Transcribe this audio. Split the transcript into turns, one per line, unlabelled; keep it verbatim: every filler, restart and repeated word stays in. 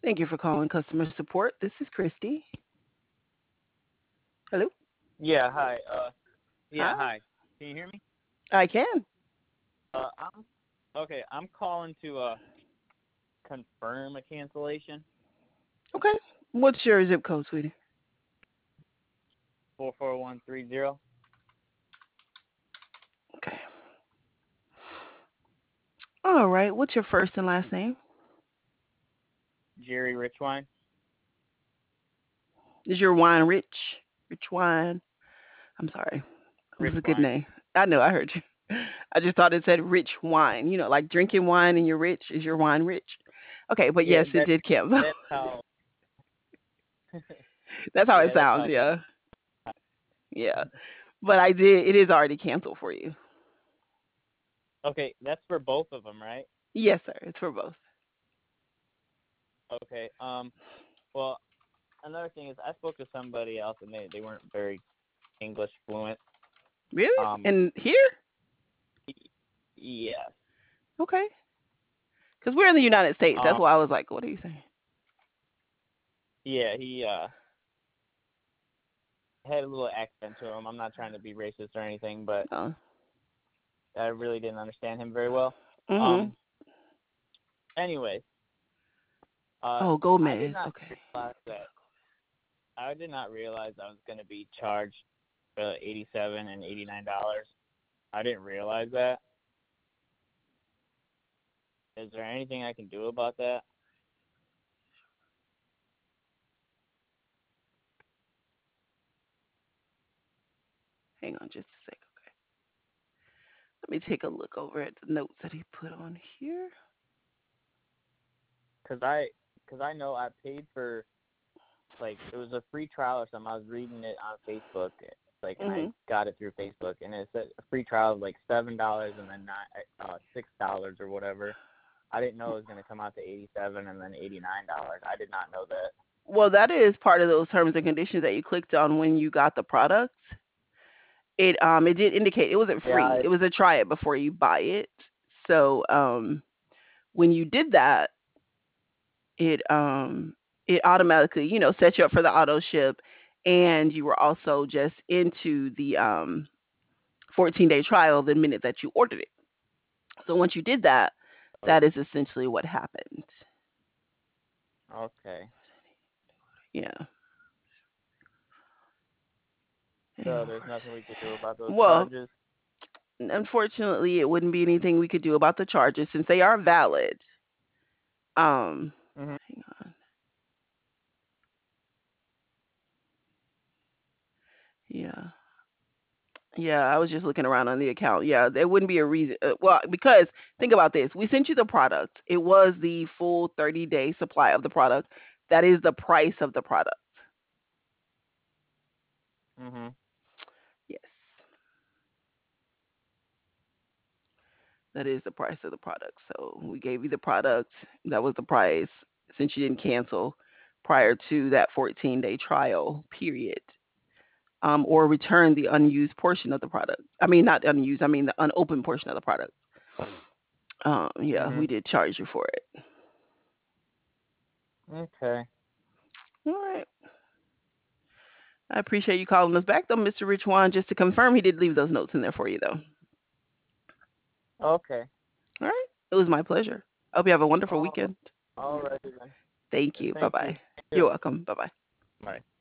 Thank you for calling customer support. This is Christy. Hello?
Yeah, hi. Uh, yeah,
Hi.
hi. Can you hear me?
I can.
Uh, I'm okay. I'm calling to uh confirm a cancellation.
Okay. What's your zip code, sweetie?
Four four one three zero.
Okay. All right. What's your first and last name?
Jerry Richwine.
Is your wine rich? Rich wine. I'm sorry. It was a good
Richwine.
name. I know. I heard you. I just thought it said rich wine. You know, like drinking wine and you're rich. Is your wine rich? Okay, but
Yeah,
yes, it
that
did cancel.
that's how.
That's how it
Yeah, that's how
sounds.
I got.
Yeah. Yeah. But I did. It is already canceled for you.
Okay, that's for both of them, right?
Yes, sir. It's for both.
Okay. Um. Well, another thing is I spoke to somebody else and they they weren't very English fluent.
Really?
Um.
And here?
y- Yes.
Okay. Because we're in the United States. That's
Um.
why I was like, what are you saying?
Yeah. He uh had a little accent to him. I'm not trying to be racist or anything, but
Oh.
I really didn't understand him very well.
Mm-hmm.
Um. Anyways, uh,
Oh,
I did
Gomez.
not
Okay.
realize that I did not realize I was going to be charged uh, eighty-seven and eighty-nine dollars. I didn't realize that. Is there anything I can do about that?
Hang on just a sec. Okay. Let me take a look over at the notes that he put on here.
Cause I, cause I know I paid for like it was a free trial or something. I was reading it on Facebook, like, and I
Mm-hmm.
got it through Facebook, and it said a free trial of like seven dollars and then nine, uh, six dollars or whatever. I didn't know it was going to come out to eighty-seven and then eighty-nine dollars. I did not know that.
Well, that is part of those terms and conditions that you clicked on when you got the product. It um it did indicate it wasn't
Yeah.
free.
I,
It was a try it before you buy it. So um when you did that, it um it automatically, you know, set you up for the auto ship, and you were also just into the um fourteen day trial the minute that you ordered it. So once you did that,
oh,
that is essentially what happened.
okay.
Yeah. Yeah.
So there's nothing we could do about those
Well,
charges.
unfortunately, it wouldn't be anything we could do about the charges since they are valid. Um,
Mhm.
hang on. Yeah. Yeah, I was just looking around on the account. Yeah, there wouldn't be a reason. Uh, well, because think about this. We sent you the product. It was the full thirty day supply of the product. That is the price of the product.
Mhm.
Yes. That is the price of the product. So we gave you the product. That was the price since you didn't cancel prior to that fourteen day trial period. Um, or return the unused portion of the product. I mean, not unused, I mean the unopened portion of the product. Um, yeah, we
Mhm.
did charge you for it.
Okay.
All right. I appreciate you calling us back, though, Mister Rich Juan. Just to confirm, he did leave those notes in there for you, though.
Okay.
All right. It was my pleasure. I hope you have a wonderful
All
weekend.
all righty then.
Thank you. Bye
Thank you.
bye.
You
You're
too.
welcome. Bye bye.
Bye.